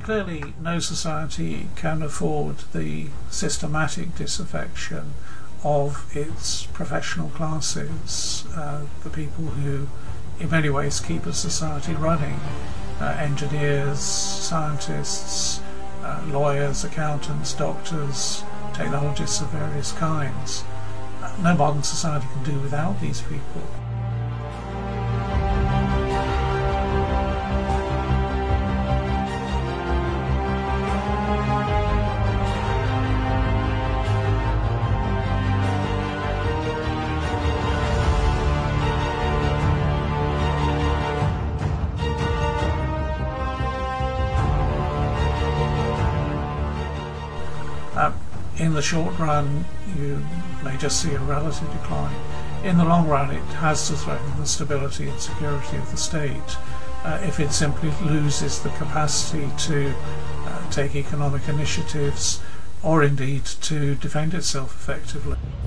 Clearly, no society can afford the systematic disaffection of its professional classes, the people who in many ways keep a society running, engineers, scientists, lawyers, accountants, doctors, technologists of various kinds. No modern society can do without these people. In the short run, you may just see a relative decline. In the long run, it has to threaten the stability and security of the state if it simply loses the capacity to take economic initiatives or indeed to defend itself effectively.